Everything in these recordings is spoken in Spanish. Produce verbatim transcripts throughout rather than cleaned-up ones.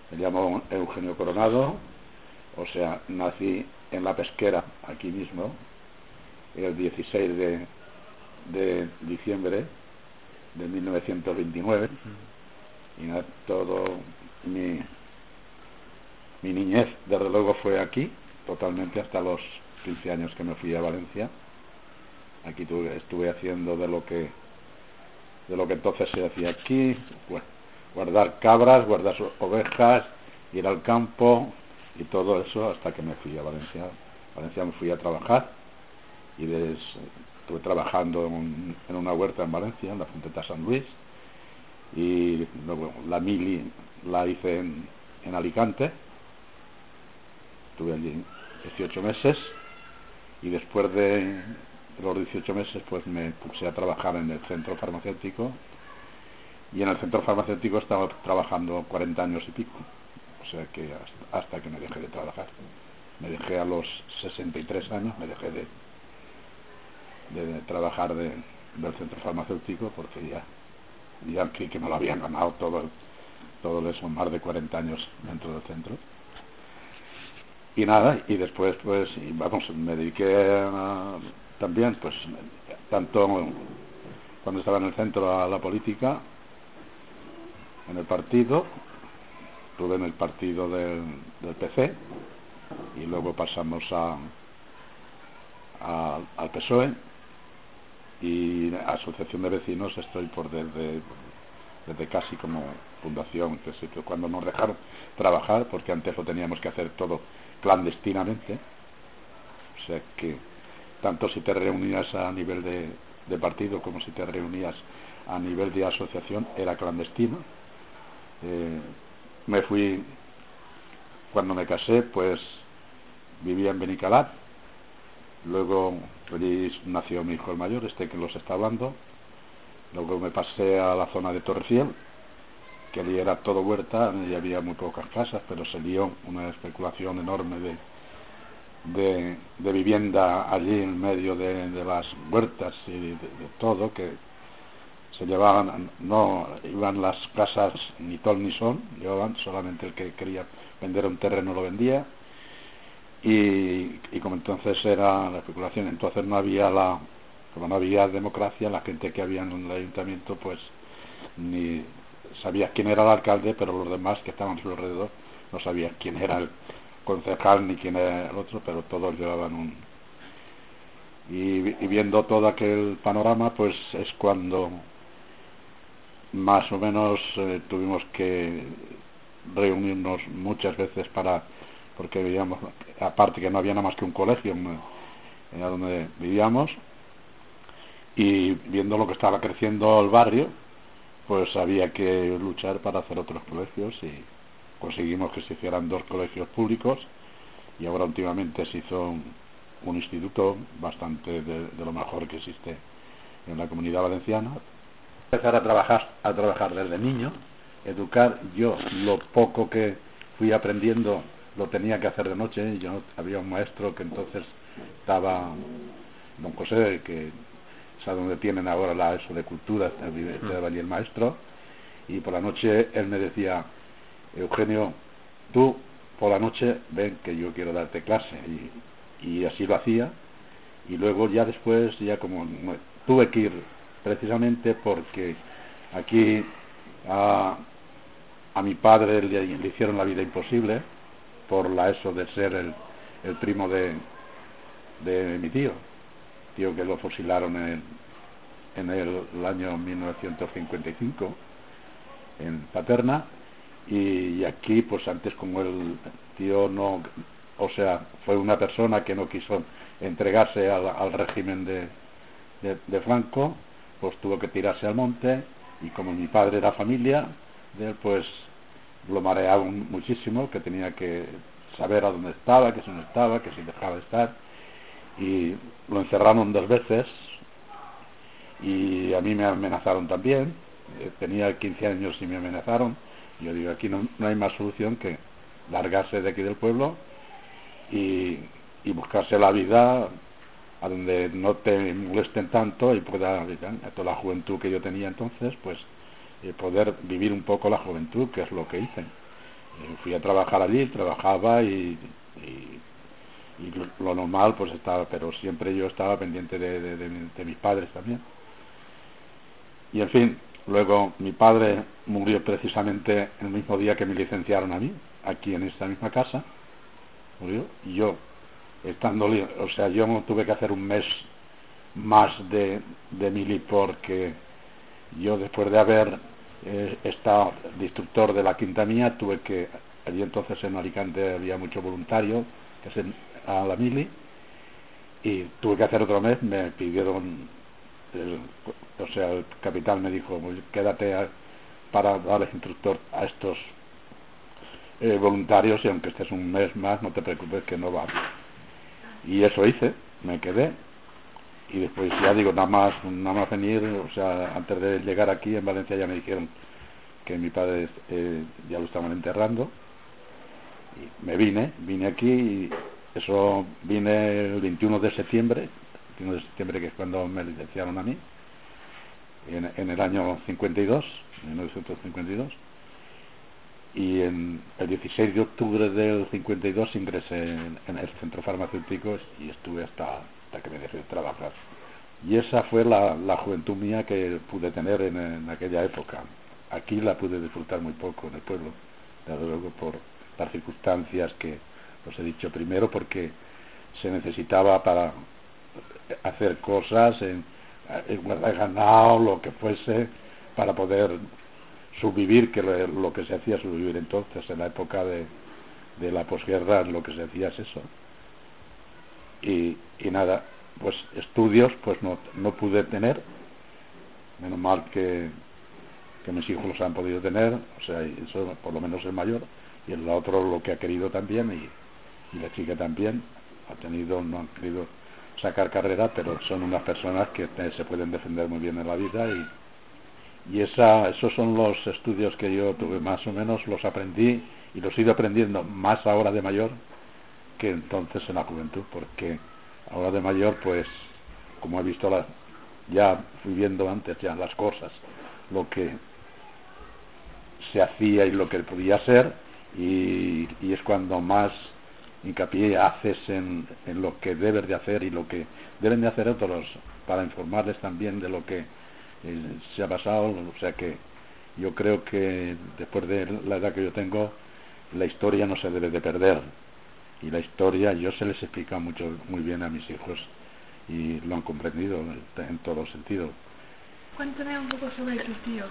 Me llamo Eugenio Coronado, o sea, nací en La Pesquera, aquí mismo, el dieciséis de, de diciembre de mil novecientos veintinueve, y nada, todo mi, mi niñez, desde luego, fue aquí, totalmente, hasta los quince años que me fui a Valencia. Aquí tuve, estuve haciendo de lo que de lo que entonces se hacía aquí, bueno, guardar cabras, guardar ovejas, ir al campo y todo eso, hasta que me fui a Valencia. Valencia me fui a trabajar y des, estuve trabajando en, en una huerta en Valencia, en la Fuenteta San Luis, y luego la mili la hice en, en Alicante. Estuve allí dieciocho meses y después de los dieciocho meses pues me puse a trabajar en el centro farmacéutico, y en el centro farmacéutico estaba trabajando cuarenta años y pico, o sea que hasta, hasta que me dejé de trabajar. Me dejé a los sesenta y tres años, me dejé de, de, de trabajar de, del centro farmacéutico, porque ya ya que, que me lo habían ganado todo, todo eso, más de cuarenta años dentro del centro. Y nada, y después pues vamos, me dediqué a, también pues tanto cuando estaba en el centro a la política, en el partido, estuve en el partido del, del P C, y luego pasamos a, a al P S O E, y asociación de vecinos estoy por desde desde casi como fundación, que es cuando nos dejaron trabajar, porque antes lo teníamos que hacer todo clandestinamente, o sea que tanto si te reunías a nivel de, de partido como si te reunías a nivel de asociación era clandestino. Eh, me fui, cuando me casé, pues vivía en Benicalap, luego allí nació mi hijo el mayor, este que los está hablando. Luego me pasé a la zona de Torrefiel, que allí era todo huerta y había muy pocas casas, pero se dio una especulación enorme de, de, de vivienda allí en medio de, de las huertas y de, de todo, que se llevaban, no iban las casas ni ton ni son, llevaban solamente el que quería vender un terreno lo vendía, y, y como entonces era la especulación, entonces no había la como no había democracia, la gente que había en el ayuntamiento pues ni sabía quién era el alcalde, pero los demás que estaban a su alrededor no sabían quién era el concejal ni quién era el otro, pero todos llevaban un... Y, y viendo todo aquel panorama, pues es cuando más o menos eh, tuvimos que reunirnos muchas veces para, porque vivíamos, aparte que no había nada más que un colegio en, en donde vivíamos, y viendo lo que estaba creciendo el barrio, pues había que luchar para hacer otros colegios, y conseguimos que se hicieran dos colegios públicos, y ahora últimamente se hizo un, un instituto bastante de, de lo mejor que existe en la Comunidad Valenciana. Empezar a trabajar, a trabajar desde niño, educar. Yo lo poco que fui aprendiendo lo tenía que hacer de noche. Yo había un maestro que entonces estaba, don José, que es a donde tienen ahora la eso de cultura, estaba allí el maestro, y por la noche él me decía: Eugenio, tú por la noche ven que yo quiero darte clase, y, y así lo hacía. Y luego ya después, ya como tuve que ir, precisamente porque aquí a, a mi padre le, le hicieron la vida imposible por la eso de ser el, el primo de, de mi tío, tío que lo fusilaron en, en el, el año mil novecientos cincuenta y cinco en Paterna, y, y aquí pues antes, como el tío no, o sea, fue una persona que no quiso entregarse al, al régimen de, de, de Franco, pues tuvo que tirarse al monte, y como mi padre era familia de él, pues lo mareaban muchísimo, que tenía que saber a dónde estaba, que si no estaba, que si dejaba de estar, y lo encerraron dos veces, y a mí me amenazaron también. Eh, tenía quince años y me amenazaron. Yo digo, aquí no, no hay más solución que largarse de aquí del pueblo y, y buscarse la vida a donde no te molesten tanto, y pueda, a toda la juventud que yo tenía entonces, pues eh, poder vivir un poco la juventud, que es lo que hice. Eh, fui a trabajar allí, trabajaba y, y, y lo, lo normal pues estaba, pero siempre yo estaba pendiente de, de, de, de mis padres también. Y en fin, luego mi padre murió precisamente el mismo día que me licenciaron a mí, aquí en esta misma casa, murió, y yo, estando, o sea, yo no tuve que hacer un mes más de, de mili, porque yo, después de haber eh, estado de instructor de la quinta mía, tuve que, allí entonces en Alicante había mucho voluntario que se a la mili, y tuve que hacer otro mes. Me pidieron el, o sea, el capitán me dijo, quédate a, para darles instructor a estos eh, voluntarios, y aunque estés un mes más, no te preocupes que no va. Y eso hice, me quedé. Y después, ya digo, nada más nada más venir, o sea, antes de llegar aquí en Valencia ya me dijeron que mi padre eh, ya lo estaban enterrando, y me vine, vine aquí, y eso, vine el veintiuno de septiembre, veintiuno de septiembre, que es cuando me licenciaron a mí, en, en el año cincuenta y dos, mil novecientos cincuenta y dos, y en el dieciséis de octubre del cincuenta y dos ingresé en, en el centro farmacéutico, y estuve hasta, hasta que me dejé de trabajar. Y esa fue la, la juventud mía que pude tener en, en aquella época. Aquí la pude disfrutar muy poco en el pueblo, desde luego por las circunstancias que os he dicho. Primero porque se necesitaba para hacer cosas, en, en guardar ganado, lo que fuese, para poder subvivir, que lo, lo que se hacía subvivir entonces, en la época de, de la posguerra, lo que se hacía es eso. Y, y nada, pues estudios pues no, no pude tener, menos mal que, que mis hijos los han podido tener, o sea, eso por lo menos el mayor, y el otro lo que ha querido también, y, y la chica también ha tenido, no han querido sacar carrera, pero son unas personas que te, se pueden defender muy bien en la vida, y, y esa, esos son los estudios que yo tuve, más o menos los aprendí, y los he ido aprendiendo más ahora de mayor que entonces en la juventud, porque ahora de mayor, pues como he visto la, ya fui viendo antes ya las cosas, lo que se hacía y lo que podía ser, y, y es cuando más hincapié haces en, en lo que debes de hacer y lo que deben de hacer otros, para informarles también de lo que eh, se ha pasado. O sea que yo creo que después de la edad que yo tengo, la historia no se debe de perder, y la historia yo se les explica mucho, muy bien a mis hijos, y lo han comprendido en, en todo sentido. Cuéntame un poco sobre tu tío.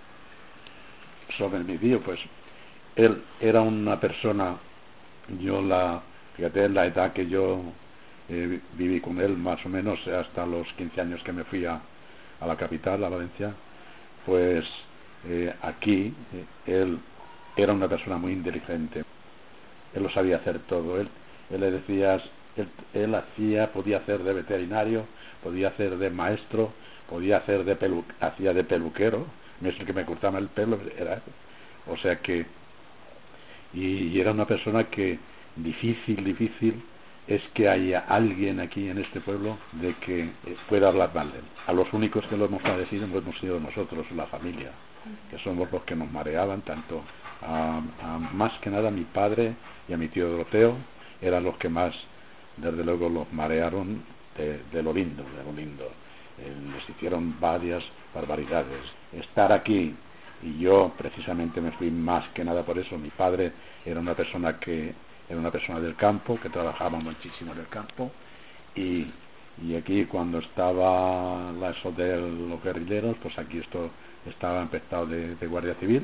Sobre mi tío, pues él era una persona, yo la, fíjate, la edad que yo eh, viví con él, más o menos hasta los quince años que me fui a, a la capital, a Valencia, pues eh, aquí eh, él era una persona muy inteligente, él lo sabía hacer todo, él, él le decías, él, él hacía, podía hacer de veterinario, podía hacer de maestro, podía hacer de pelu, hacía de peluquero, no es el que me cortaba el pelo, era, o sea que, y, y era una persona que difícil, difícil es que haya alguien aquí en este pueblo de que pueda hablar mal de él. A los únicos que lo hemos padecido hemos sido nosotros, la familia, que somos los que nos mareaban tanto, a, a más que nada a mi padre y a mi tío Doroteo, eran los que más, desde luego, los marearon de, de lo lindo, de lo lindo. Eh, les hicieron varias barbaridades. Estar aquí, y yo precisamente me fui más que nada por eso. Mi padre era una persona que era una persona del campo, que trabajaba muchísimo en el campo, y, y aquí cuando estaba la eso de los guerrilleros, pues aquí esto estaba empezado de, de guardia civil,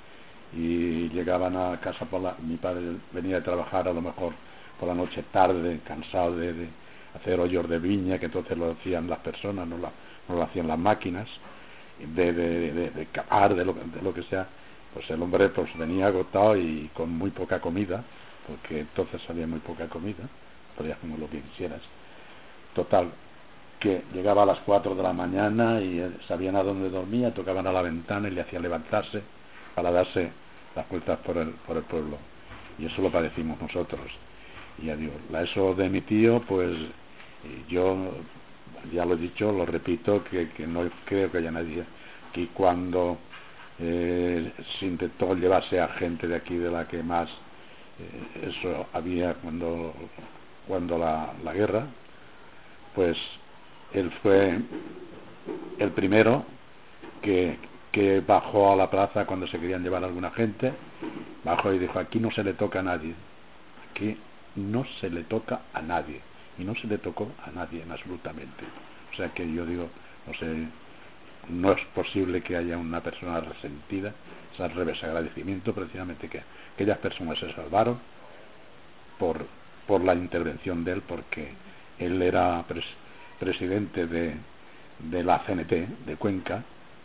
y llegaban a casa por la, mi padre venía a trabajar a lo mejor por la noche tarde, cansado de, de hacer hoyos de viña, que entonces lo hacían las personas, no, la, no lo hacían las máquinas, de, de, de, de cavar, de lo, de lo que sea. Pues el hombre pues venía agotado y con muy poca comida, porque entonces había muy poca comida, podías comer lo que quisieras. Total, que llegaba a las cuatro de la mañana y sabían a dónde dormía, tocaban a la ventana y le hacían levantarse para darse las vueltas por el, por el pueblo, y eso lo padecimos nosotros. Y ya digo, la eso de mi tío, pues yo ya lo he dicho, lo repito, que, que no creo que haya nadie que cuando eh, se intentó llevarse a gente de aquí de la que más eh, eso había cuando cuando la, la guerra. Pues él fue el primero que, que bajó a la plaza cuando se querían llevar a alguna gente, bajó y dijo: aquí no se le toca a nadie, aquí no se le toca a nadie, y no se le tocó a nadie absolutamente. O sea que yo digo, no sé, no es posible que haya una persona resentida, es al revés, agradecimiento precisamente que aquellas personas se salvaron por, por la intervención de él, porque él era pres, presidente de, de la C N T de Cuenca,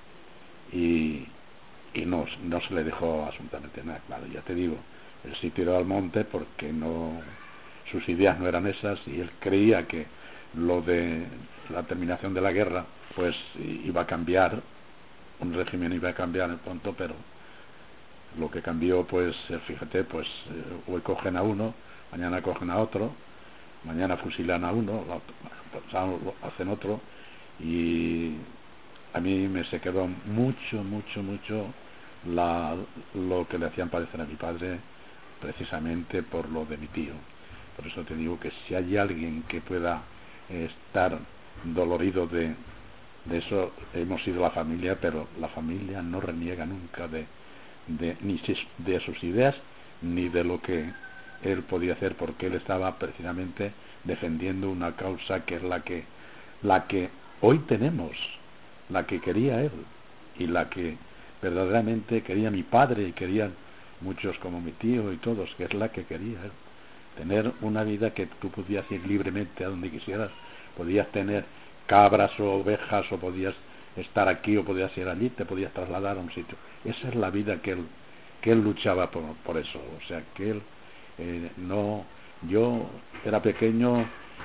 y, y no, no se le dejó absolutamente nada claro. Ya te digo, él sí tiró al monte porque no, sus ideas no eran esas, y él creía que lo de la terminación de la guerra pues iba a cambiar, un régimen iba a cambiar en pronto, pero lo que cambió, pues fíjate, pues hoy cogen a uno, mañana cogen a otro, mañana fusilan a uno, hacen otro, y a mí me se quedó mucho, mucho, mucho la, lo que le hacían padecer a mi padre, precisamente por lo de mi tío. Por eso te digo que si hay alguien que pueda estar dolorido de, de eso, hemos sido la familia, pero la familia no reniega nunca de, de ni de sus ideas ni de lo que él podía hacer, porque él estaba precisamente defendiendo una causa que es la que la que hoy tenemos, la que quería él y la que verdaderamente quería mi padre y querían muchos como mi tío y todos, que es la que quería él, tener una vida que tú podías ir libremente a donde quisieras, podías tener cabras o ovejas, o podías estar aquí o podías ir allí, te podías trasladar a un sitio. Esa es la vida que él que él luchaba por, por eso. O sea que él eh, no, yo era pequeño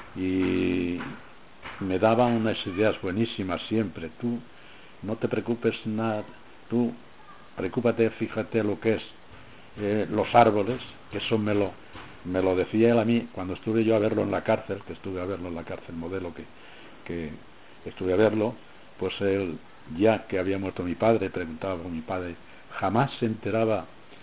y me daba unas ideas buenísimas siempre. Tú no te preocupes nada, tú preocúpate, fíjate lo que es eh, los árboles, que eso me lo me lo decía él a mí cuando estuve yo a verlo en la cárcel, que estuve a verlo en la cárcel, modelo que, que estuve a verlo. Pues él, ya que había muerto mi padre, preguntaba por mi padre, jamás se enteraba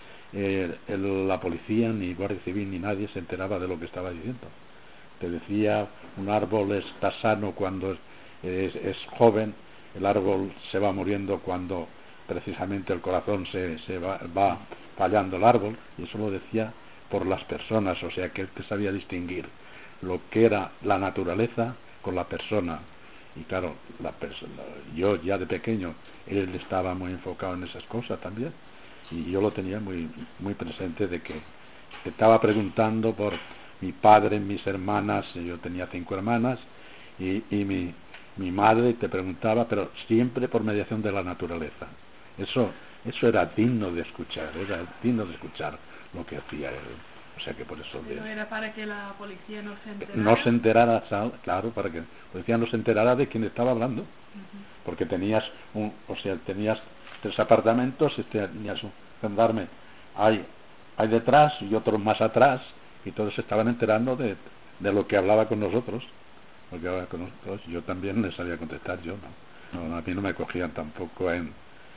eh, el, la policía, ni guardia civil, ni nadie se enteraba de lo que estaba diciendo. Te decía, un árbol está sano cuando es, es, es joven, el árbol se va muriendo cuando precisamente el corazón se, se va, va fallando el árbol, y eso lo decía por las personas. O sea que él que sabía distinguir lo que era la naturaleza con la persona. Y claro, la persona, yo ya de pequeño, él estaba muy enfocado en esas cosas también, y yo lo tenía muy muy presente, de que estaba preguntando por mi padre, mis hermanas. Yo tenía cinco hermanas, y, y mi, mi madre te preguntaba, pero siempre por mediación de la naturaleza. Eso, eso era digno de escuchar, era digno de escuchar lo que hacía él. O sea que por eso... Pero de... era para que la policía no se enterara. No se enterara, claro, para que la policía no se enterara de quién estaba hablando. Uh-huh. Porque tenías un, o sea, tenías tres apartamentos, y tenías un gendarme hay, hay detrás y otros más atrás, y todos se estaban enterando de, de lo que hablaba con nosotros. Lo que hablaba con nosotros. Yo también les sabía contestar, yo no. no. A mí no me cogían tampoco en,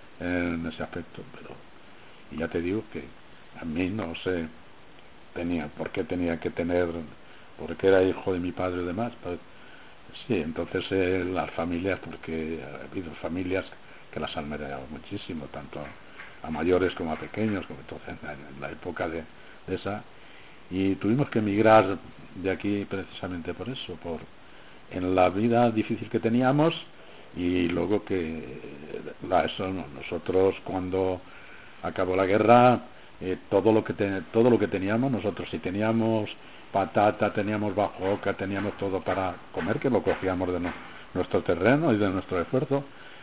en ese aspecto, pero y ya te digo que a mí no sé tenía por qué tenía que tener, porque era hijo de mi padre y demás. Pues, sí, entonces eh, las familias, porque ha habido familias que las han merecido muchísimo, tanto a mayores como a pequeños, como entonces en la época de, de esa, y tuvimos que emigrar de aquí precisamente por eso, por en la vida difícil que teníamos, y luego que la, eso nosotros cuando acabó la guerra, eh, todo lo que te, todo lo que teníamos nosotros, si teníamos patata, teníamos bajoca, teníamos todo para comer, que lo cogíamos de no, nuestro terreno y de nuestro esfuerzo,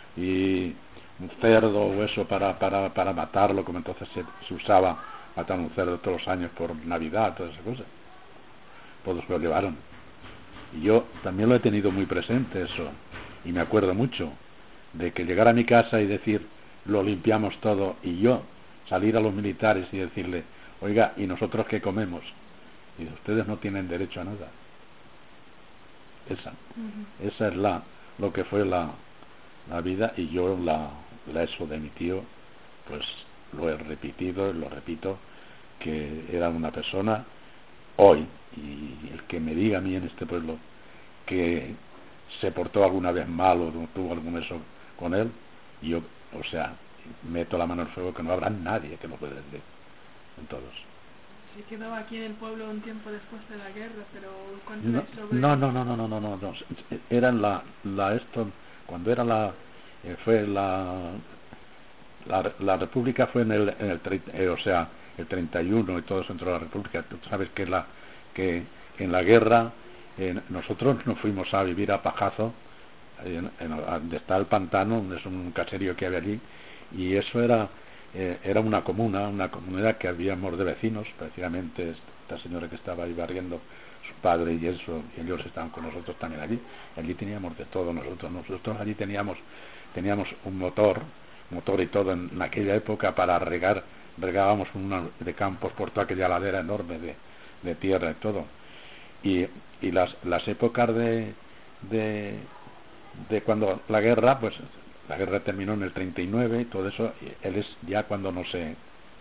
y un cerdo o eso para para para matarlo, como entonces se, se usaba matar un cerdo todos los años por Navidad, todas esas cosas, todos lo llevaron. Y yo también lo he tenido muy presente eso, y me acuerdo mucho de que llegar a mi casa y decir, lo limpiamos todo, y yo salir a los militares y decirle, oiga, ¿y nosotros qué comemos? Y ustedes no tienen derecho a nada. Esa, uh-huh. esa es la, lo que fue la, la vida, y yo la, la eso de mi tío, pues lo he repetido y lo repito, que era una persona hoy, y el que me diga a mí en este pueblo que se portó alguna vez mal o tuvo algún eso con él, yo, o sea, meto la mano al fuego que no habrá nadie que lo pueda decir en todos. Se quedó aquí en el pueblo un tiempo después de la guerra, pero ¿cuánto No, es sobre...? no, no, no, no, no, no, no, no. Era la, la esto, cuando era la, eh, fue la, la, la República fue en el, en el eh, o sea, el treinta y uno y todo eso entró a la República. Tú sabes que la, que en la guerra eh, nosotros nos fuimos a vivir a Pajazo, en, en, donde está el pantano, es un caserío que había allí, y eso era eh, era una comuna, una comunidad que habíamos de vecinos, precisamente esta señora que estaba ahí barriendo, su padre y eso, y ellos estaban con nosotros también allí. Allí teníamos de todo nosotros, nosotros allí teníamos teníamos un motor, motor y todo en, en aquella época para regar, regábamos una de campos por toda aquella ladera enorme de, de tierra y todo. Y, y las, las épocas de, de de cuando la guerra, pues la guerra terminó en el treinta y nueve y todo eso, y él es ya cuando no se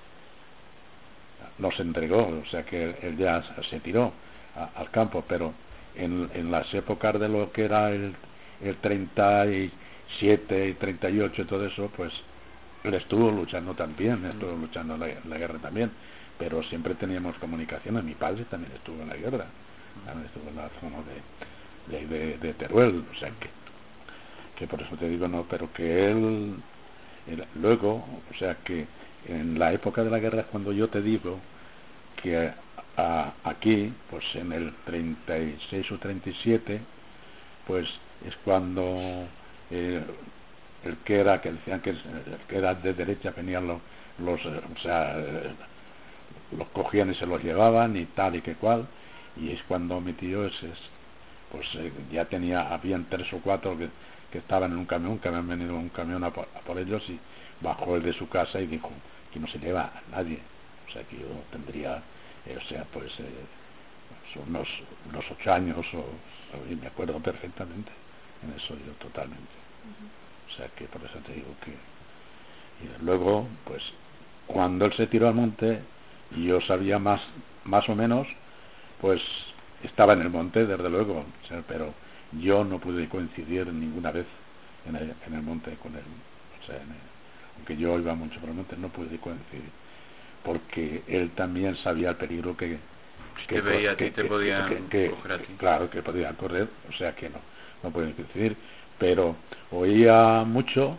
no se entregó, o sea que él ya se tiró a, al campo, pero en, en las épocas de lo que era el, el treinta y siete y treinta y ocho y todo eso, pues él estuvo luchando también, estuvo luchando en la, en la guerra también, pero siempre teníamos comunicaciones. Mi padre también estuvo en la guerra, también estuvo en la zona de, de, de, de Teruel, o sea que que por eso te digo no, pero que él, él luego, o sea que en la época de la guerra es cuando yo te digo que a, aquí, pues en el treinta y seis o treinta y siete, pues es cuando eh, el que era, que decían que, el que era de derecha venían los, los o sea, los cogían y se los llevaban y tal y que cual, y es cuando mi tío es, es pues eh, ya tenía, habían tres o cuatro que que estaban en un camión, que habían venido en un camión a por, a por ellos, y bajó él de su casa y dijo que no se lleva a nadie, o sea que yo tendría, eh, o sea, pues eh, unos, unos ocho años, o, o, y me acuerdo perfectamente, en eso yo totalmente, uh-huh. O sea que por eso te digo que, y luego, pues, cuando él se tiró al monte, y yo sabía más, más o menos, pues, estaba en el monte, desde luego, o sea, pero yo no pude coincidir ninguna vez en el, en el monte con él, o sea, en el, aunque yo iba mucho por el monte, no pude coincidir, porque él también sabía el peligro que que, veía a ti, te podía coger a ti. Claro, que podía correr, o sea que no, no pude coincidir, pero oía mucho,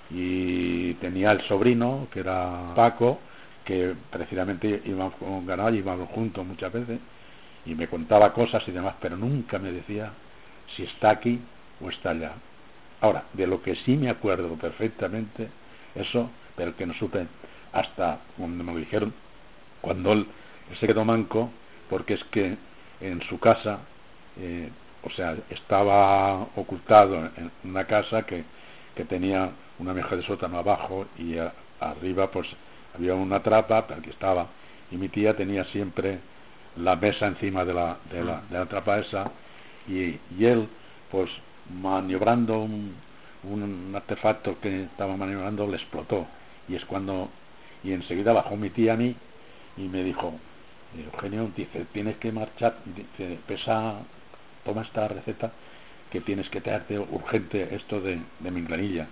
y tenía el sobrino, que era Paco, que precisamente íbamos con ganado y íbamos juntos muchas veces, y me contaba cosas y demás, pero nunca me decía si está aquí o está allá. Ahora, de lo que sí me acuerdo perfectamente, eso, pero que no supe hasta cuando me lo dijeron, cuando él se quedó manco, porque es que en su casa, eh, o sea, estaba ocultado en una casa que, que tenía una meja de sótano abajo, y a, arriba pues había una trapa, pero que estaba, y mi tía tenía siempre la mesa encima de la, de la, de la trapa esa, y, y él pues maniobrando un, un artefacto que estaba maniobrando, le explotó, y es cuando, y enseguida bajó mi tía a mí y me dijo, Eugenio, dice, tienes que marchar, dice, pesa, toma esta receta, que tienes que traerte urgente esto de, de minglanilla,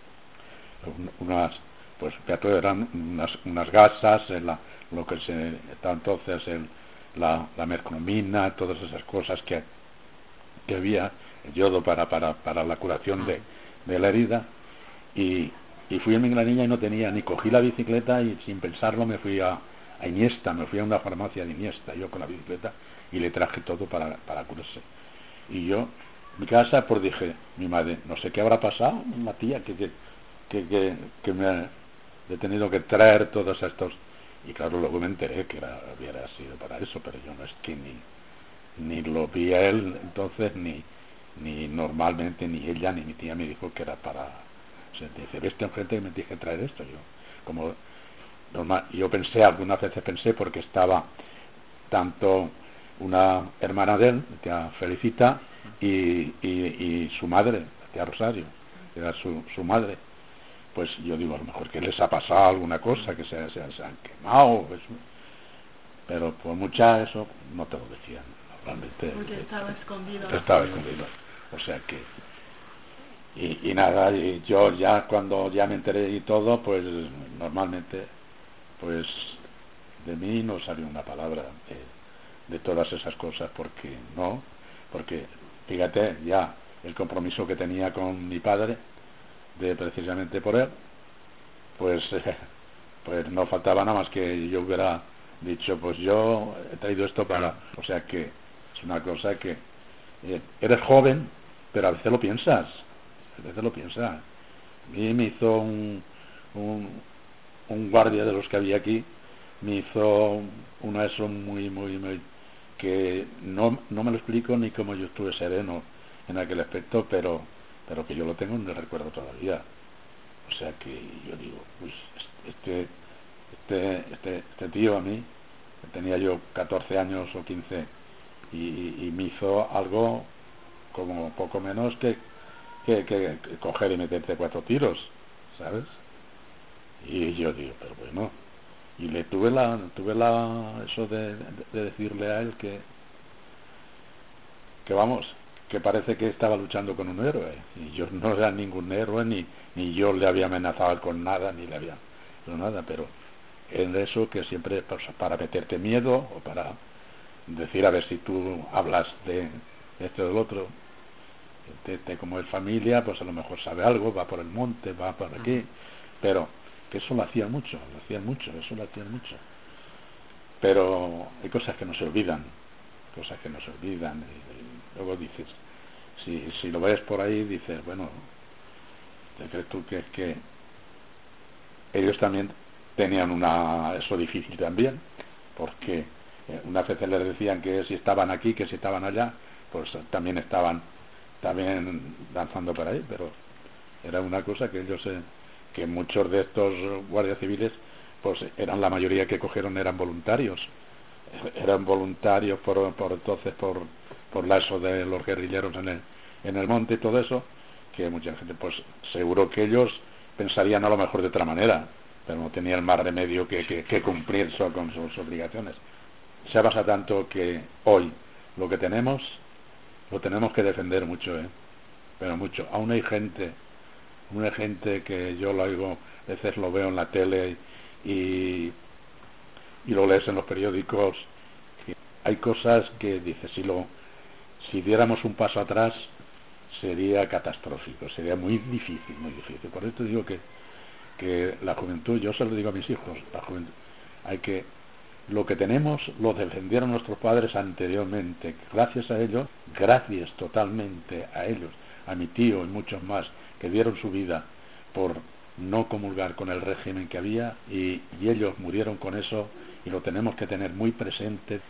unas, pues eran unas, unas gasas, la, lo que se estaba entonces el, la, la mercromina, todas esas cosas que, que había, el yodo para, para, para la curación de, de la herida, y, y fui a Minglanilla y no tenía, ni cogí la bicicleta, y sin pensarlo me fui a, a Iniesta, me fui a una farmacia de Iniesta, yo con la bicicleta, y le traje todo para, para curarse. Y yo, en mi casa, pues dije, mi madre, no sé qué habrá pasado, la tía, que, que, que, que, que me ha, he tenido que traer todos estos, y claro, luego me enteré que era, hubiera sido para eso, pero yo no es que ni, ni lo vi a él entonces, ni, ni normalmente, ni ella, ni mi tía me dijo que era para, o sea, dice, ves que enfrente y me dije traer esto, yo, como normal, yo pensé, algunas veces pensé, porque estaba tanto una hermana de él, tía Felicita, y, y, y su madre, tía Rosario, era su, su madre, pues yo digo, a lo mejor que les ha pasado alguna cosa, que se, se, se han quemado, pues, pero por mucha eso no te lo decían, realmente. Porque estaba escondido. Estaba escondido, o sea que... Y, y nada, y yo ya cuando ya me enteré y todo, pues normalmente, pues de mí no salió una palabra de, de todas esas cosas, porque no, porque fíjate ya el compromiso que tenía con mi padre, de precisamente por él, pues eh, pues no faltaba nada más que yo hubiera dicho, pues yo he traído esto para, o sea que es una cosa que eh, eres joven, pero a veces lo piensas, a veces lo piensas. A mí me hizo un, un, un guardia de los que había aquí, me hizo una eso muy, muy, muy, que no, no me lo explico ni cómo yo estuve sereno en aquel aspecto, pero, pero que yo lo tengo en el recuerdo todavía. O sea que yo digo, pues este, este, este, este tío a mí, tenía yo catorce años o quince, y, y, y me hizo algo como poco menos que, que, que, que coger y meterte cuatro tiros, ¿sabes? Y yo digo, pero bueno, y le tuve la tuve la eso de, de, de decirle a él que que vamos, que parece que estaba luchando con un héroe, y yo no era ningún héroe, ni, ni yo le había amenazado con nada, ni le había no, nada, pero en eso que siempre pues, para meterte miedo, o para decir a ver si tú hablas de esto o del otro, de, de como es familia, pues a lo mejor sabe algo, va por el monte, va por aquí, pero que eso lo hacía mucho, lo hacían mucho, eso lo hacían mucho. Pero hay cosas que no se olvidan, cosas que no se olvidan, y, y luego dices, si, si lo ves por ahí, dices, bueno, ¿te crees tú que es que ellos también tenían una eso difícil también? Porque eh, unas veces les decían que si estaban aquí, que si estaban allá, pues también estaban también danzando por ahí, pero era una cosa que ellos, eh, que muchos de estos guardias civiles, pues eran la mayoría que cogieron eran voluntarios, eran voluntarios por, por entonces por, por la eso de los guerrilleros en el, en el monte y todo eso, que mucha gente, pues seguro que ellos pensarían a lo mejor de otra manera, pero no tenían más remedio que, que, que cumplir so, con sus obligaciones. Se basa tanto que hoy lo que tenemos lo tenemos que defender mucho, ¿eh? Pero mucho. Aún hay gente, aún hay gente que yo lo oigo, a veces lo veo en la tele y, y lo lees en los periódicos, que hay cosas que dices, si lo si diéramos un paso atrás sería catastrófico, sería muy difícil, muy difícil. Por eso digo que, que la juventud, yo se lo digo a mis hijos, la juventud, hay que, lo que tenemos lo defendieron nuestros padres anteriormente, gracias a ellos, gracias totalmente a ellos, a mi tío y muchos más que dieron su vida por no comulgar con el régimen que había, y, y ellos murieron con eso, y lo tenemos que tener muy presente.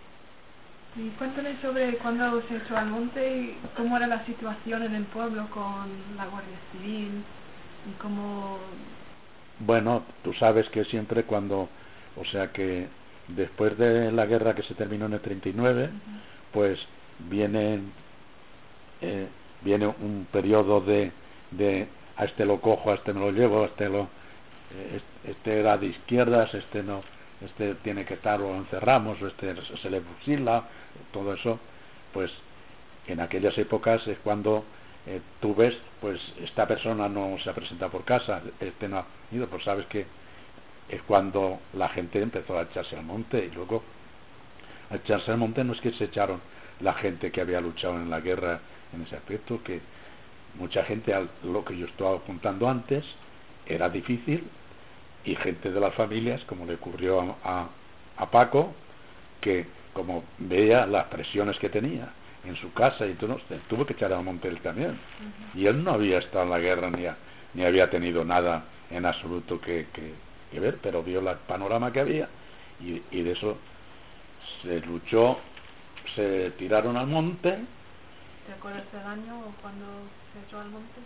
Y cuéntame sobre cuando se echó al monte y cómo era la situación en el pueblo con la Guardia Civil y cómo... Bueno, tú sabes que siempre cuando, o sea que después de la guerra que se terminó en el treinta y nueve, uh-huh. pues viene eh, viene un periodo de, de a este lo cojo, a este me lo llevo, a este lo eh, este era de izquierdas, este no, este tiene que estar, o lo encerramos, o este se le fusila, todo eso. Pues en aquellas épocas es cuando eh, tú ves, pues esta persona no se ha presentado por casa, este no ha ido, pues sabes que es cuando la gente empezó a echarse al monte. Y luego a echarse al monte no es que se echaron la gente que había luchado en la guerra en ese aspecto, que mucha gente, lo que yo estaba apuntando antes, era difícil, y gente de las familias, como le ocurrió a, a, a Paco, que como veía las presiones que tenía en su casa y todo, tuvo que echar al monte él también. Uh-huh. Y él no había estado en la guerra ni, a, ni había tenido nada en absoluto que, que, que ver, pero vio el panorama que había, y, y de eso se luchó, se tiraron al monte. ¿Te acuerdas del año o cuando se echó al monte?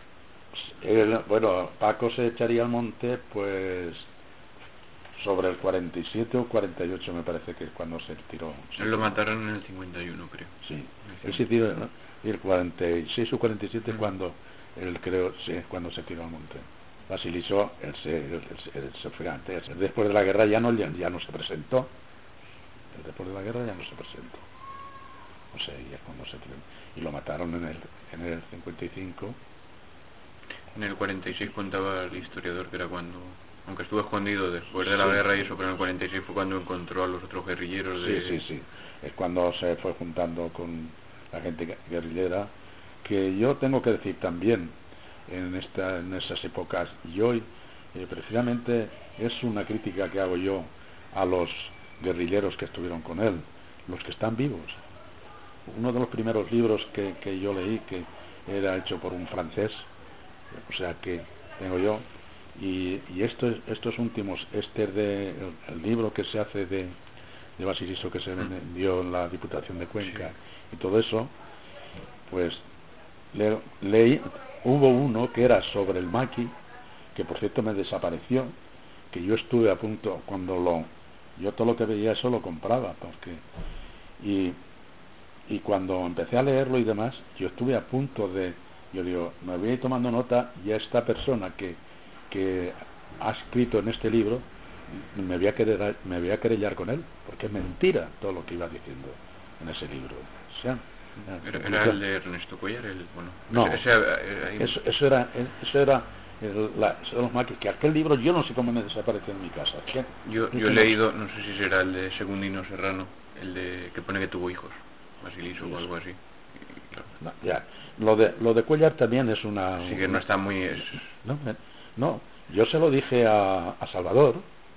El, bueno, Paco se echaría al monte pues sobre el cuarenta y siete o cuarenta y ocho, me parece que es cuando se tiró. Sí. Él lo mataron en el cincuenta y uno, creo. Sí, sí. Él se tiró, ¿no? Y el cuarenta y seis o cuarenta y siete, uh-huh. cuando él creo, sí, es cuando se tiró al monte. Basiliso, él se, él, él, él se fue antes. Después de la guerra ya no, ya, ya no se presentó. Después de la guerra ya no se presentó. O sea, ya cuando se y lo mataron en el, en el cincuenta y cinco. En el cuarenta y seis contaba el historiador que era cuando, aunque estuvo escondido después de la sí. guerra y eso, pero en el cuarenta y seis fue cuando encontró a los otros guerrilleros de... Sí, sí, sí. Es cuando se fue juntando con la gente guerrillera, que yo tengo que decir también, en, esta, en esas épocas y hoy, eh, precisamente es una crítica que hago yo a los guerrilleros que estuvieron con él, los que están vivos. Uno de los primeros libros que, que yo leí, que era hecho por un francés, o sea que tengo yo, y, y estos, estos últimos, este de, el, el libro que se hace de, de Basiliso, que se vendió en la Diputación de Cuenca, sí. y todo eso, pues le, leí, hubo uno que era sobre el maqui, que por cierto me desapareció, que yo estuve a punto, cuando lo, yo todo lo que veía eso lo compraba, porque, y Y cuando empecé a leerlo y demás, yo estuve a punto de, yo digo, me voy a ir tomando nota, y a esta persona que, que ha escrito en este libro, me voy a querer, me voy a querellar con él, porque es mentira todo lo que iba diciendo en ese libro. O sea, ¿Era, era el de Ernesto Cuellar? El, bueno, no, ese, ese, ese, eso, eso era, eso era el, la, eso los maquis, que aquel libro yo no sé cómo me desapareció en mi casa. ¿Qué? Yo, yo he leído, no sé si será el de Segundino Serrano, el de que pone que tuvo hijos. Basiliso o algo así. Y, claro. No, ya. Lo de lo de Cuellar también es una. Sí, que no está muy. Es... No, no. Yo se lo dije a, a Salvador,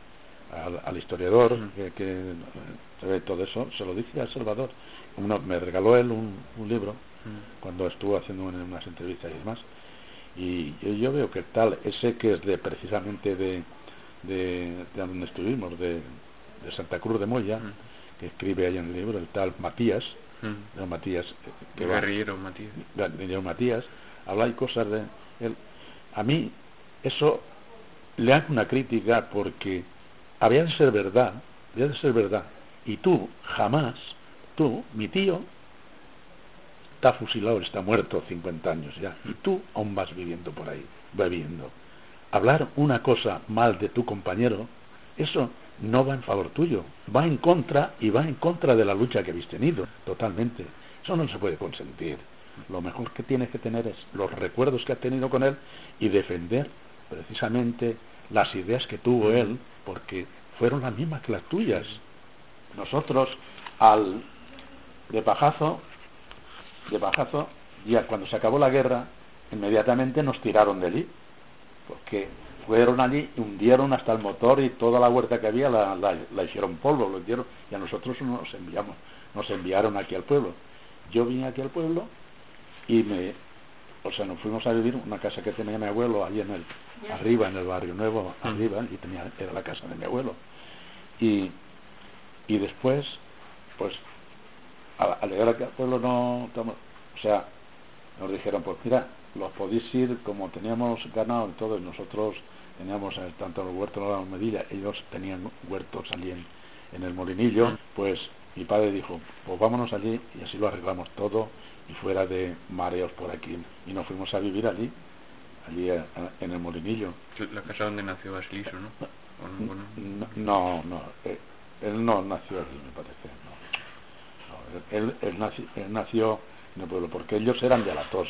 al, al historiador uh-huh. que, que ve todo eso, se lo dije a Salvador. Uno, me regaló él un, un libro uh-huh. cuando estuvo haciendo unas entrevistas y demás. Y yo, yo veo que tal, ese que es de precisamente de de, de donde estuvimos, de, de Santa Cruz de Moya, uh-huh. que escribe ahí en el libro, el tal Matías. De Matías, que va, guerrillero Matías, guerrillero Matías, habla y cosas de él. A mí eso le hago una crítica, porque había de ser verdad, había de ser verdad, y tú jamás, tú, mi tío está fusilado, está muerto cincuenta años ya, y tú aún vas viviendo por ahí, bebiendo. Hablar una cosa mal de tu compañero, eso no va en favor tuyo, va en contra, y va en contra de la lucha que habéis tenido, totalmente. Eso no se puede consentir. Lo mejor que tienes que tener es los recuerdos que has tenido con él y defender precisamente las ideas que tuvo él, porque fueron las mismas que las tuyas. Nosotros, al de pajazo, de pajazo, ya cuando se acabó la guerra, inmediatamente nos tiraron de allí, porque fueron allí, hundieron hasta el motor y toda la huerta que había la, la, la hicieron polvo, lo hicieron, y a nosotros nos enviamos, nos enviaron aquí al pueblo. Yo vine aquí al pueblo y me, o sea, nos fuimos a vivir una casa que tenía mi abuelo allí en el, yeah. arriba, en el barrio nuevo, arriba, y tenía, era la casa de mi abuelo. Y, y después, pues, al, al llegar aquí al pueblo no, o sea, nos dijeron, pues mira, los podéis ir, como teníamos ganado y todo, y nosotros teníamos eh, tanto los huertos de la Medilla, ellos tenían huertos allí en, en el Molinillo, pues mi padre dijo, pues vámonos allí, y así lo arreglamos todo, y fuera de mareos por aquí, y nos fuimos a vivir allí, allí eh, en el Molinillo. La casa donde nació Basiliso, ¿no? ¿O no, no, no, no eh, él no nació allí, me parece, no, no él, él, él, nació, él nació en el pueblo, porque ellos eran de Alatos,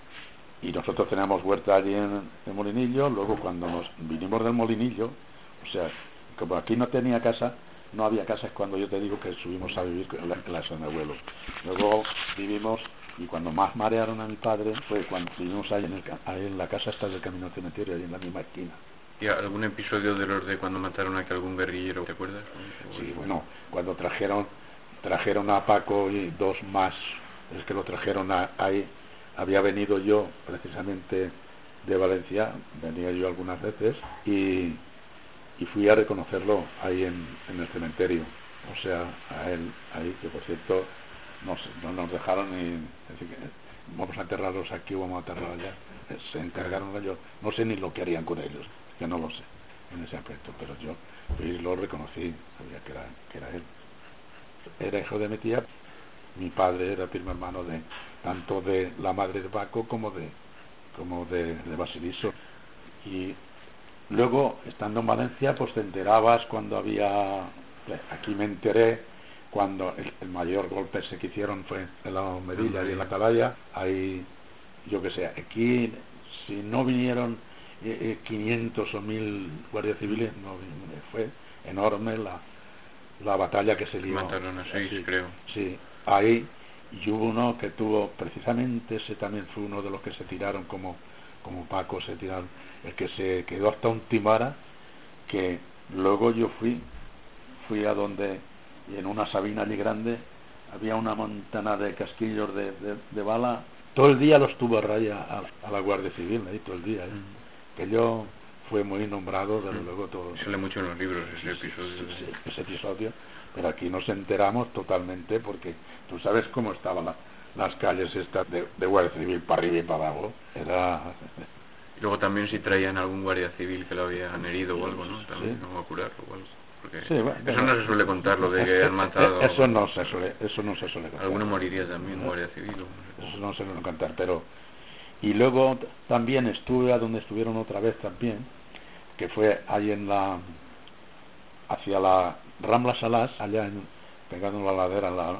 y nosotros teníamos huerta allí en el Molinillo. Luego cuando nos vinimos del Molinillo, o sea, como aquí no tenía casa, no había casas, cuando yo te digo que subimos a vivir en la casa de mi abuelo. Luego vivimos, y cuando más marearon a mi padre fue cuando vivimos ahí en, el, ahí en la casa esta del camino al cementerio, ahí en la misma esquina. ¿Y algún episodio de los de cuando mataron a algún guerrillero, te acuerdas? Sí, bueno, cuando trajeron trajeron a Paco y dos más, es que lo trajeron a, ahí. Había venido yo precisamente de Valencia, venía yo algunas veces, y, y fui a reconocerlo ahí en, en el cementerio, o sea, a él ahí, que por cierto no, no nos dejaron ni decir que vamos a enterrarlos aquí o vamos a enterrarlos allá. Se encargaron ellos, no sé ni lo que harían con ellos, que no lo sé en ese aspecto, pero yo fui y lo reconocí, sabía que era, que era él. Era hijo de mi tía. Mi padre era primo hermano de tanto de la madre de Paco como de como de, de Basiliso, y luego, estando en Valencia, pues te enterabas cuando había... Aquí me enteré cuando el, el mayor golpe ese que hicieron fue en la Medilla y en la Atalaya. Ahí, yo que sé, aquí, si no vinieron eh, eh, quinientos o mil guardias civiles, no, fue enorme la, la batalla que se lió. Mataron a seis, sí, creo. Sí, ahí, y hubo uno que tuvo, precisamente ese también fue uno de los que se tiraron como, como Paco, se tiraron, el que se quedó hasta un timara, que luego yo fui, fui a donde, y en una sabina allí grande, había una montana de casquillos de, de, de bala, todo el día los tuvo a raya a, a la Guardia Civil, ahí todo el día, ¿eh? Mm. Que yo fue muy nombrado, desde mm. luego todo. Sale mucho en los libros ese sí, episodio. Sí, sí, sí, ese episodio, pero aquí nos enteramos totalmente porque tú sabes cómo estaban la, las calles estas de, de Guardia Civil para arriba y para abajo, era... Y luego también si traían algún guardia civil que lo habían herido o algo, ¿no? También, sí. ¿no? A curarlo o algo. Porque sí, bueno, eso bueno, no se suele contar, lo de que han matado. Eso no se suele, eso no se suele contar. Alguno moriría también, guardia civil. O no sé. Eso no se suele contar, pero... Y luego también estuve a donde estuvieron otra vez también, que fue ahí en la... hacia la Rambla Salás, allá en, pegado en la ladera, la,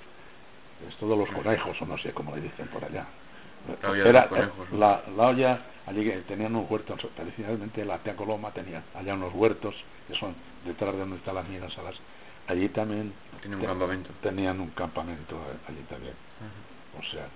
es todos los conejos, o no sé cómo le dicen por allá. La olla Era, de los conejos, ¿no? la, la olla, allí que tenían unos huertos, tradicionalmente la tía Coloma tenía allá unos huertos, que son detrás de donde están las minas Salas. Allí también Tenía un te, campamento. tenían un campamento allí también. Uh-huh. O sea,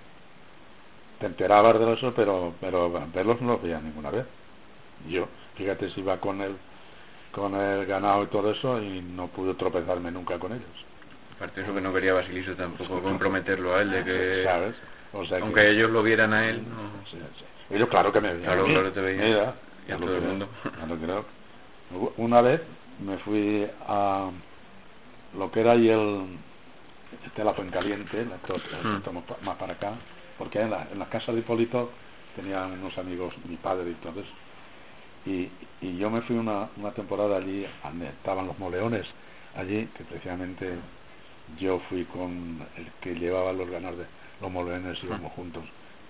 te enterabas de eso, pero pero verlos no los veía ninguna vez. Yo, fíjate, si iba con el con el ganado y todo eso y no pude tropezarme nunca con ellos. Aparte de eso, que no quería Basiliso tampoco comprometerlo a él, de que... ¿Sabes? O sea, aunque que, ellos lo vieran a él, no... Sí, sí. Ellos claro que me veían. Claro, claro te veían. Mira, y a todo el mundo. Claro, creo. Una vez me fui a lo que era ahí el... Este la Fuencaliente, estamos más para acá, porque en la, en la casa de Hipólito tenían unos amigos, mi padre y todo eso. Y, y yo me fui una, una temporada allí, donde estaban los moleones, allí, que precisamente yo fui con el que llevaba los ganados de los moleones, íbamos juntos.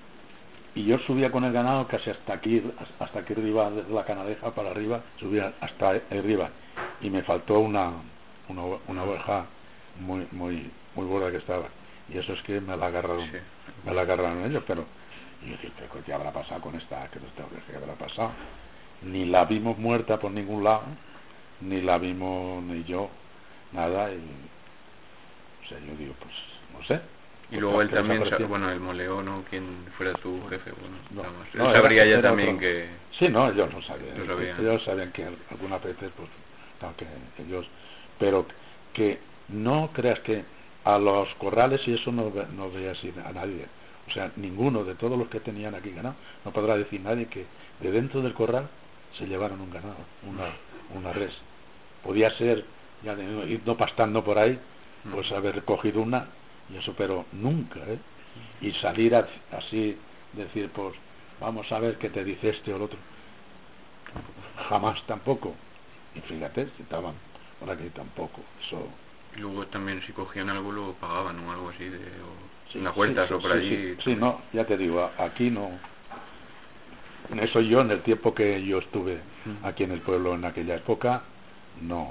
Y yo subía con el ganado casi hasta aquí, hasta aquí arriba, desde la Canaleja para arriba, subía hasta arriba. Y me faltó una, una, una oveja muy, muy, muy gorda que estaba. Y eso es que me la agarraron, sí. me la agarraron ellos, pero... Y yo dije, ¿qué habrá pasado con esta? ¿Qué habrá pasado? Ni la vimos muerta por ningún lado, ni la vimos ni yo, nada, y o sea, yo digo, pues, no sé. Y luego él también, bueno, el Moleón, ¿no? Quien fuera tu jefe, bueno, no, vamos, no, él sabría era, ya era también otro. que... Sí, no, ellos no sabían, no sabían. ellos sabían que algunas veces, pues, no, que ellos, pero que no creas que a los corrales y eso no, no veías ir a nadie. O sea, ninguno de todos los que tenían aquí ganado, no podrá decir nadie que de dentro del corral se llevaron un ganado, una, una res. Podía ser, ya ir no pastando por ahí, pues haber cogido una, y eso, pero nunca, ¿eh? Y salir a, así, decir, pues, vamos a ver qué te dice este o el otro. Jamás tampoco. Y fíjate, si estaban por aquí tampoco. Eso... Y luego también si cogían algo lo pagaban o algo así, de, o sí, unas vueltas sí, o por sí, allí. Sí, sí, no, ya te digo, aquí no. Eso yo, en el tiempo que yo estuve aquí en el pueblo en aquella época, no.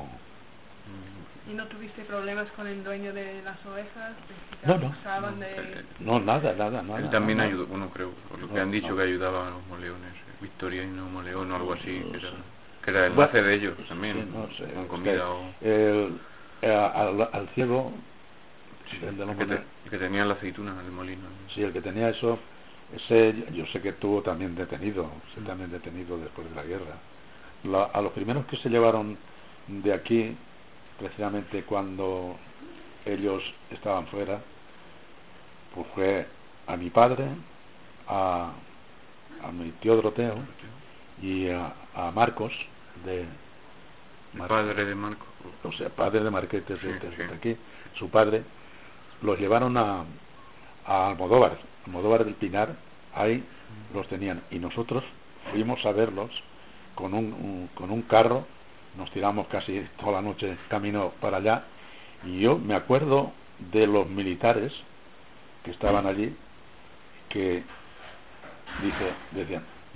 ¿Y no tuviste problemas con el dueño de las ovejas? No, no. No, de... no, nada, nada, nada. Él también nada. ayudó, bueno, creo, por lo que no, han dicho no. que ayudaba a los moleones, eh, Victoriano Moleón o algo así, que era, que era el enlace bueno, de ellos también, sí, no sé, con comida o... o... El, el, al, al ciego, sí, el, de los el, que te, el que tenía la aceituna del molino. ¿No? Sí, el que tenía eso, ese yo sé que estuvo también detenido, mm. también detenido después de la guerra. La, a los primeros que se llevaron de aquí, precisamente cuando ellos estaban fuera, pues fue a mi padre, a, a mi tío Doroteo y a, a Marcos de Mar padre de Marcos, o sea, padre de Marquete, sí, de, de, sí. de aquí, su padre, los llevaron a, a Almodóvar, Almodóvar del Pinar, ahí mm. los tenían, y nosotros fuimos a verlos con un, un con un carro, nos tiramos casi toda la noche camino para allá, y yo me acuerdo de los militares que estaban allí, que dice, decían,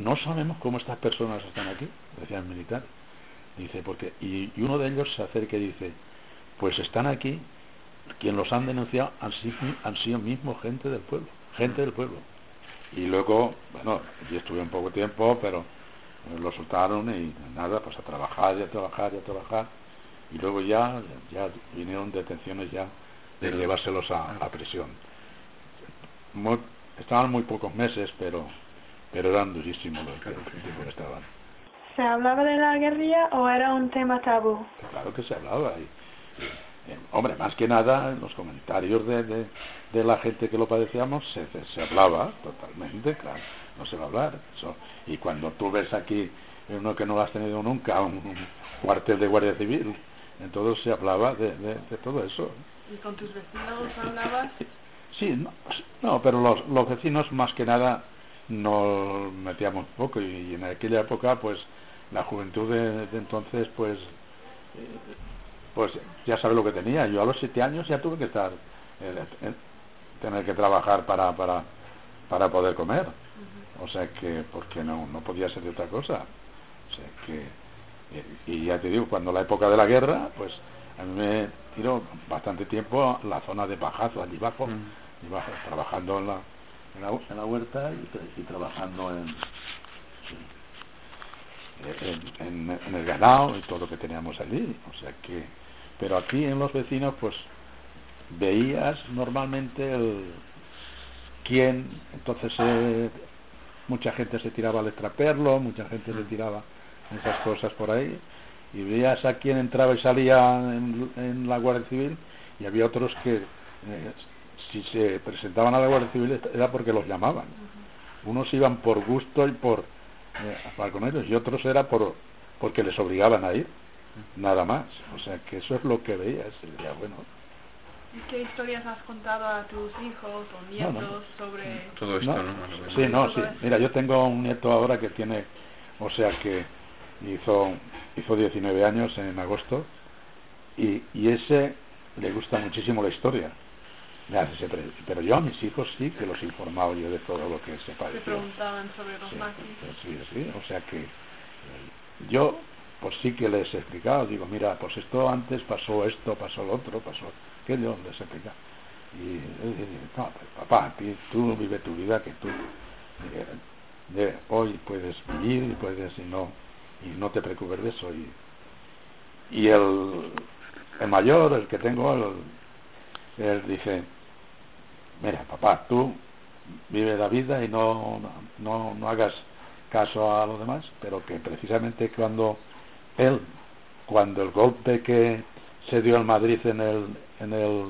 no sabemos cómo estas personas están aquí, decían militares. Dice, porque, y, y uno de ellos se acerca y dice, pues están aquí, quien los han denunciado han sido, han sido mismo gente del pueblo, gente del pueblo. Y luego, bueno, yo estuve un poco tiempo, pero lo soltaron y nada, pues a trabajar y a trabajar y a trabajar. Y luego ya, ya vinieron detenciones ya de llevárselos a, a prisión. Muy, estaban muy pocos meses, pero pero eran durísimos los que, que estaban. ¿Se hablaba de la guerrilla o era un tema tabú? Claro que se hablaba. Y, y, eh, hombre, más que nada, en los comentarios de, de, de la gente que lo padecíamos, se, se hablaba totalmente, claro, no se va a hablar. Eso. Y cuando tú ves aquí uno que no lo has tenido nunca, un, un cuartel de Guardia Civil, entonces se hablaba de, de, de todo eso. ¿Y con tus vecinos hablabas? Sí, no, no pero los, los vecinos más que nada nos metíamos poco, y, y en aquella época pues la juventud de, de entonces pues eh, pues ya sabe lo que tenía. Yo a los siete años ya tuve que estar eh, eh, tener que trabajar para para para poder comer. Uh-huh. O sea que porque no no podía ser de otra cosa. O sea que eh, y ya te digo, cuando la época de la guerra, pues a mí me tiró bastante tiempo la zona de Pajazo allí abajo, uh-huh. y bajo, trabajando en la En la, en la huerta y, y trabajando en, en, en, en el ganado y todo lo que teníamos allí. O sea que, pero aquí en los vecinos pues veías normalmente el quién, entonces eh, mucha gente se tiraba al extraperlo, mucha gente se tiraba esas cosas por ahí, y veías a quién entraba y salía en, en la Guardia Civil, y había otros que eh, si se presentaban a la Guardia Civil era porque los llamaban. Uh-huh. Unos iban por gusto y por eh, para con ellos, y otros era por porque les obligaban a ir, uh-huh. nada más. O sea que eso es lo que veías. Y ya, bueno. ¿Y qué historias has contado a tus hijos o nietos no, no. sobre todo esto? No, ¿no? Sí, no, sí. Mira, yo tengo un nieto ahora que tiene, o sea que hizo hizo diecinueve años en agosto, y, y ese le gusta muchísimo la historia. Pero yo a mis hijos sí que los informaba yo de todo lo que se padeció. Te preguntaban sobre los sí, maquis. Sí, sí, o sea que eh, yo pues sí que les he explicado, digo, mira, pues esto antes pasó esto, pasó lo otro, pasó aquello, les he explicado. Y él dice, no, pues, papá, tú vive tu vida, que tú eh, de, hoy puedes vivir y puedes y no, y no te preocupes de eso. Y, y el, el mayor, el que tengo, el, él dice, mira, papá, tú vive la vida y no, no, no hagas caso a los demás, pero que precisamente cuando él, cuando el golpe que se dio en Madrid en el en el,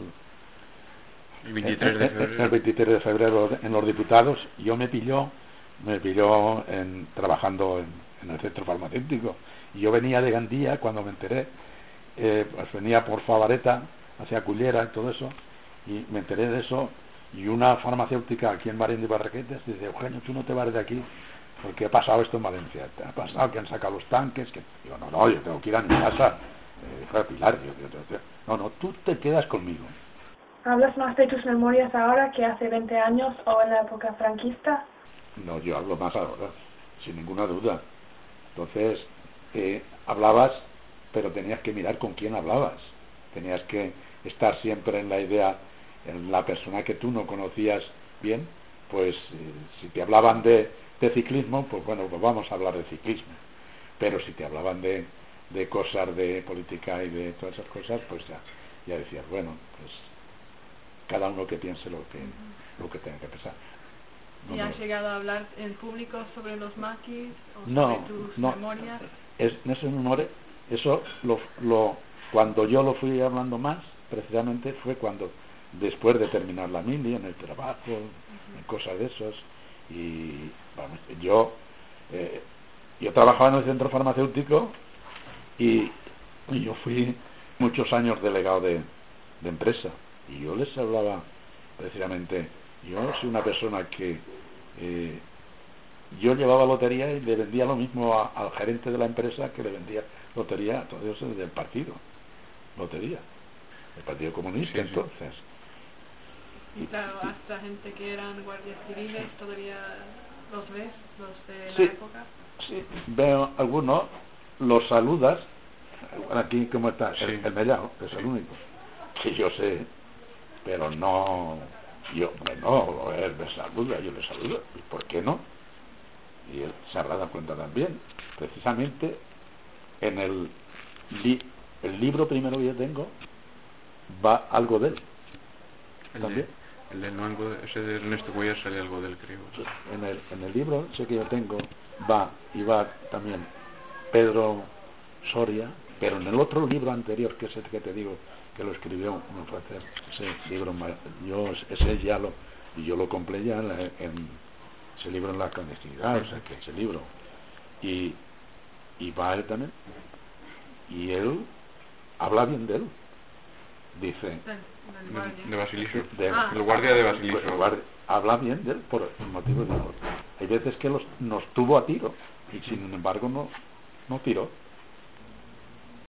el veintitrés de febrero, el veintitrés de febrero en los diputados, yo me pilló, me pilló en, trabajando en, en el centro farmacéutico, y yo venía de Gandía cuando me enteré, eh, pues venía por Favareta hacia Cullera y todo eso, y me enteré de eso. Y una farmacéutica aquí en Marín de Barraquetes dice, Eugenio, tú no te vas de aquí porque ha pasado esto en Valencia, te ha pasado que han sacado los tanques, que digo, no, no, yo tengo que ir a mi casa, eh, Pilar, yo, yo, yo, yo, no, no, tú te quedas conmigo. ¿Hablas más de tus memorias ahora que hace veinte años o en la época franquista? No, yo hablo más ahora, sin ninguna duda. Entonces, eh, hablabas, pero tenías que mirar con quién hablabas, tenías que estar siempre en la idea, en la persona que tú no conocías bien, pues eh, si te hablaban de, de ciclismo, pues bueno, pues vamos a hablar de ciclismo. Pero si te hablaban de, de cosas de política y de todas esas cosas, pues ya, ya decías, bueno, pues cada uno que piense lo que, uh-huh. lo que tenga que pensar. No, ¿Y has no, llegado a hablar en público sobre los maquis o no, sobre tus no, memorias? Es, no es memorias, eso lo, lo, cuando yo lo fui hablando más, precisamente fue cuando después de terminar la mili, en el trabajo, uh-huh. en cosas de esos, y vamos, yo eh, yo trabajaba en el centro farmacéutico y, y yo fui muchos años delegado de, de empresa, y yo les hablaba precisamente, yo soy una persona que eh, yo llevaba lotería y le vendía lo mismo a, al gerente de la empresa que le vendía lotería a todo eso del partido, lotería, el Partido Comunista, sí, entonces. Y claro, hasta gente que eran guardias civiles todavía los ves, los de Sí. la época. Sí, veo algunos, los saludas, aquí como está, Sí. el, el Mellao, es el único, que yo sé, pero no, yo, no, él me saluda, yo le saludo, ¿y por qué no? Y él se habrá dado cuenta también, precisamente en el, li, el libro primero que yo tengo, va algo de él, El también. de, el de no algo, ese de Ernesto Cuellar sale algo del creo. Sí, en el, en el libro ese que yo tengo va y va también Pedro Soria, pero en el otro libro anterior, que es el que te digo que lo escribió un francés, ese libro, yo ese ya lo, y yo lo compré ya en, la, en ese libro en la clandestinidad, o sea que ese libro, y, y va él también, y él habla bien de él, dice Del, del De, guardia. de Basiliso. de, Ah. El guardia de Basiliso. el guardia, habla bien de él por el motivo de, hay veces que los, nos tuvo a tiro y sin embargo no, no tiró.